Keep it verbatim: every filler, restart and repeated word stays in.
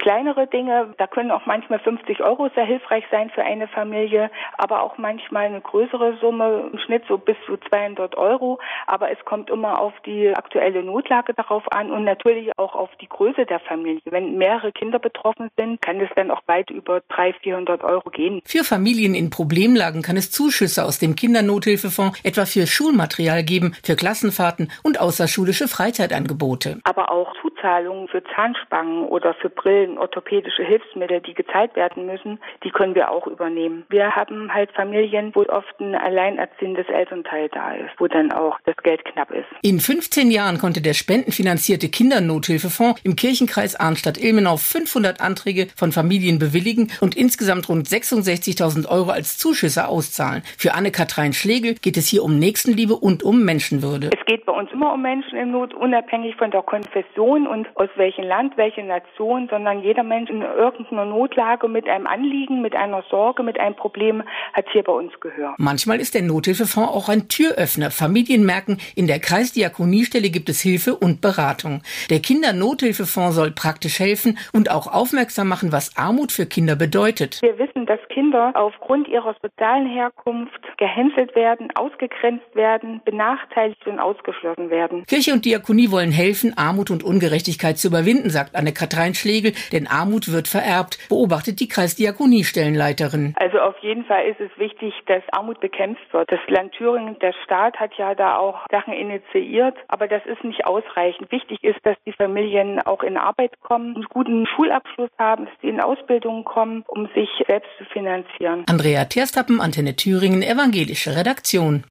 kleinere Dinge, da können auch manchmal fünfzig Euro sehr hilfreich sein für eine Familie, aber auch manchmal eine größere Summe, im Schnitt so bis zu zweihundert Euro. Aber es kommt immer auf die aktuelle Notlage darauf an und natürlich auch auf die Größe der Familie. Wenn mehrere Kinder betroffen sind, kann es dann auch weit über dreihundert, vierhundert Euro gehen. Für Familien in Problemlagen kann es Zuschüsse aus dem Kindernothilfefonds etwa für Schulmaterial geben, für Klassenfahrten und außerschulische Freizeitangebote. Aber auch Zuzahlungen für Zahnspangen oder für Brillen, orthopädische Hilfsmittel, die gezahlt werden müssen, die können wir auch übernehmen. Wir haben halt Familien, wo oft ein alleinerziehendes Elternteil da ist, wo dann auch das Geld knapp ist. In fünfzehn Jahren konnte der spendenfinanzierte Kindernothilfefonds im Kirchenkreis Arnstadt-Ilmenau fünfhundert Anträge von Familien bewilligen und insgesamt rund sechsundsechzigtausend Euro als Zuschüsse auszahlen. Für Anne-Kathrin Schlegel geht es hier um Nächstenliebe und um Menschenwürde. Es geht bei uns immer um Menschen in Not, unabhängig von der Konfession und aus welchem Land, welche Nation, sondern jeder Mensch in irgendeiner Notlage mit einem Anliegen, mit einer Sorge, mit einem Problem hat hier bei uns Gehör. Manchmal ist der Nothilfefonds auch ein Türöffner. Familien merken, in der Kreisdiakoniestelle gibt es Hilfe und Beratung. Der Kindernothilfefonds soll praktisch helfen und auch aufmerksam machen, was Armut für Kinder bedeutet. Wir wissen, dass Kinder aufgrund ihrer sozialen Herkunft gehänselt werden, ausgegrenzt werden, benachteiligt und ausgeschlossen werden. Kirche und Diakonie wollen helfen, Armut und Ungerechtigkeit zu überwinden, sagt Anne-Kathrin Schlegel, denn Armut wird vererbt, beobachtet die Kreisdiakoniestellenleiterin. Also auf jeden Fall ist es wichtig, dass Armut bekämpft wird. Das Land Thüringen, der Staat hat ja da auch Sachen initiiert, aber das ist nicht ausreichend. Wichtig ist, dass die Familien auch in Arbeit kommen, einen guten Schulabschluss haben, dass sie in Ausbildung kommen, um sich selbst zu finanzieren. Andrea Terstappen, Antenne Thüringen, evangelische Redaktion.